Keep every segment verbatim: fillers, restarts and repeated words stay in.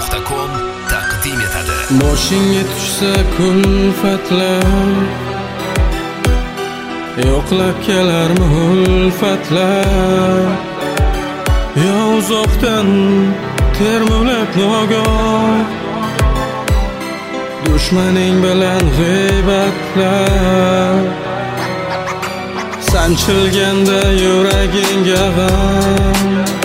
nuqta com taqdim etadi. Boshingga tushsa kulfatlar, yo'qlab kelarmi ulfatlar, yo uzoqdan termulib nogoh dushmaning bilan g'iybatlar, sanchilganda yuragingga g'am,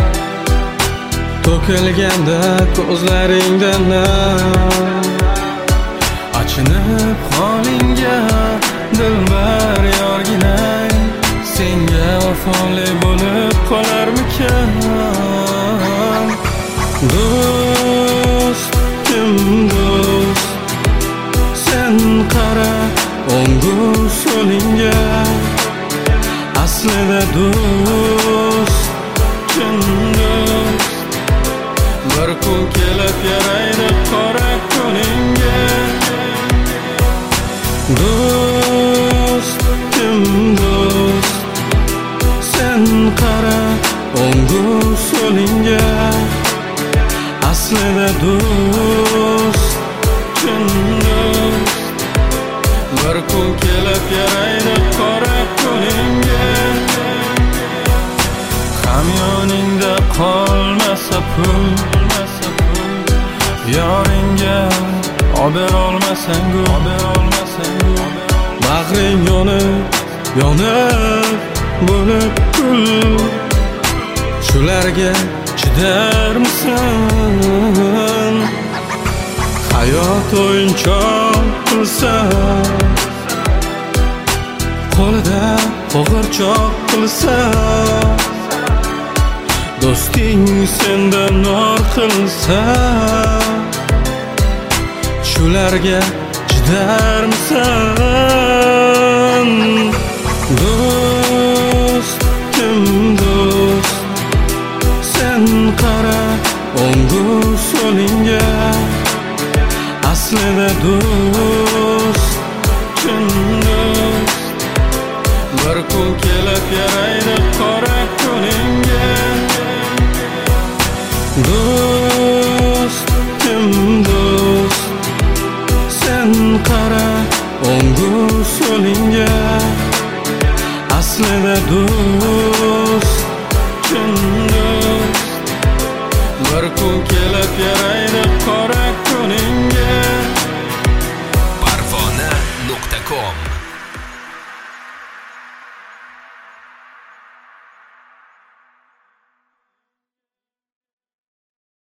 to'kilganda ko'zlaringdan nam, achinib holingga dilbar yorginang, senga vafoli bo'lib qolarmikan? Do'st, kim do'st? Sen qara o'ngu so'lingga, aslida do'st, chin do'st bir kun kelib yaraydi qora kuningga. Do'st, kim do'st? Sen qara o'ngu so'lingga, aslida do'st, chin do'st bir kun kelib yaraydi qora kuningga. Hamyoningda qolmasa pul, yoringga ober olmasang u, bag'ring yonib yonib bo'lib kul, shularga chidarmisan? Hayot o'yinchoq qilsa, qo'lida qo'g'irchoq qilsa, do'sting sendan nor qilsa, shularga chidarmisan? Do'st, kim do'st? Sen qara o'ngu so'lingga, aslida do'st, chin do'st bir kun kelib yaraydi qora kuningga. Do'st, kim do'st? Sen qara o'ngu so'lingga, aslida do'st, chin do'st bir kun kelib yaraydi qora kuningga. parvona nuqta com